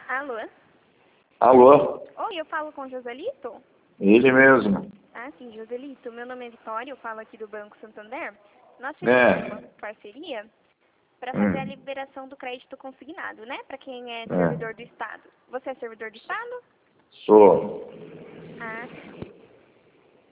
Alô? Alô? Oi, eu falo com o Joselito? Ele mesmo. Ah, sim, Joselito. Meu nome é Vitória, eu falo aqui do Banco Santander. Nós fizemos uma parceria para fazer a liberação do crédito consignado, né? Para quem é servidor do Estado. Você é servidor do Estado? Sou. Ah, sim.